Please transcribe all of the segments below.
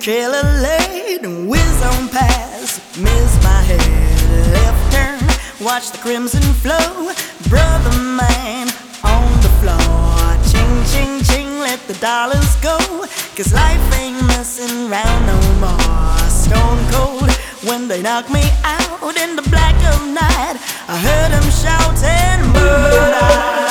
Trailer laid and whiz on past, miss my head, left turn, watch the crimson flow. Brother man on the floor, ching, ching, ching, let the dollars go, 'cause life ain't messing round no more. Stone cold when they knock me out in the black of night, I heard them shouting murder.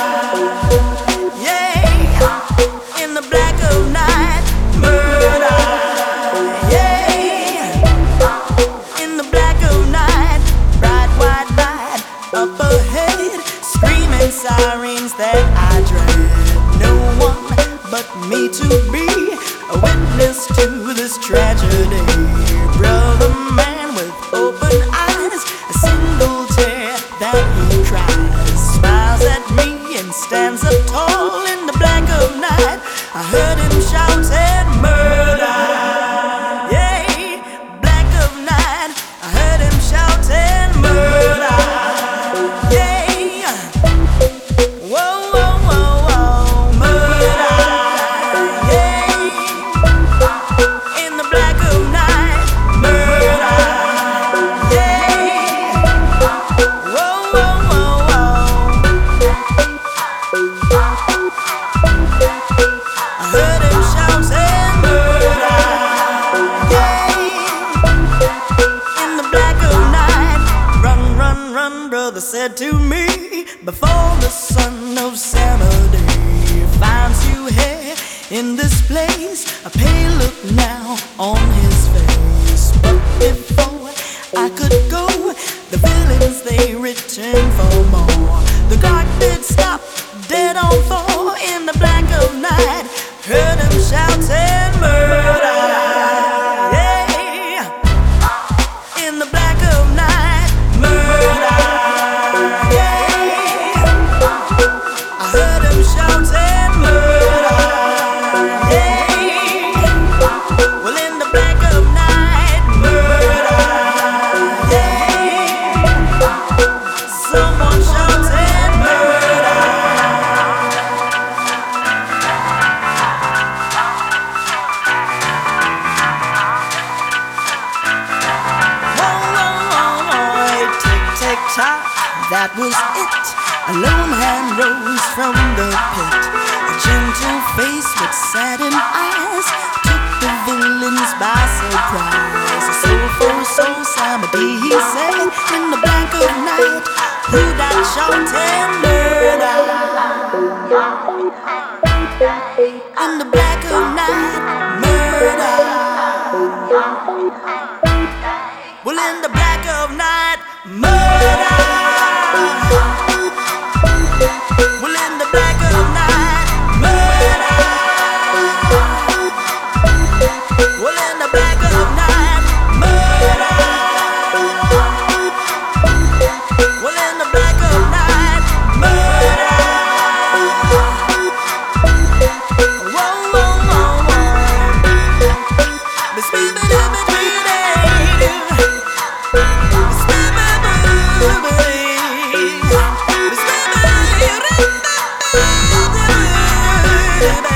Yeah, in the black of night, murder. Yeah, in the black of night, bright white light up ahead, screaming sirens that I dread. No one but me to be a witness to this tragedy. Brother man with open eyes, a single tear that he cries, smiles at me and stands up tall in the black of night. I heard him shouting murder. Yeah, black of night, I heard him shouting murder. Yeah, whoa, whoa, whoa, whoa, murder. Yeah, in the black of night, murder. Yeah, whoa, whoa, whoa, whoa. I heard him shouting murder. Yeah, in the black of night, run, run, run, brother said to me, before the son of Saturday finds you here in this place. A pale look now on his face, but before I could go, the villains they returned for more. The clock did stop, dead on four in the black of night. Heard him shouting murder. Yeah, in the black of night, murder. Yeah, I heard him shouting murder. Yeah, well in the black of night, murder. Yeah, someone shouting murder. Whoa, whoa, whoa, whoa, tick, tick, tock, that was it. A lone hand rose from the pit. A gentle face with saddened eyes took the villains by surprise. A soulful soul Samedi, he said, in the black of night, who that shouting murder? In the black of night, murder. Well, in the black of night, murder. Well, in the black of night, murder. Well, in the black of night, murder. Well, in the black of night, murder. Whoa, whoa, whoa, whoa. Miss me, baby.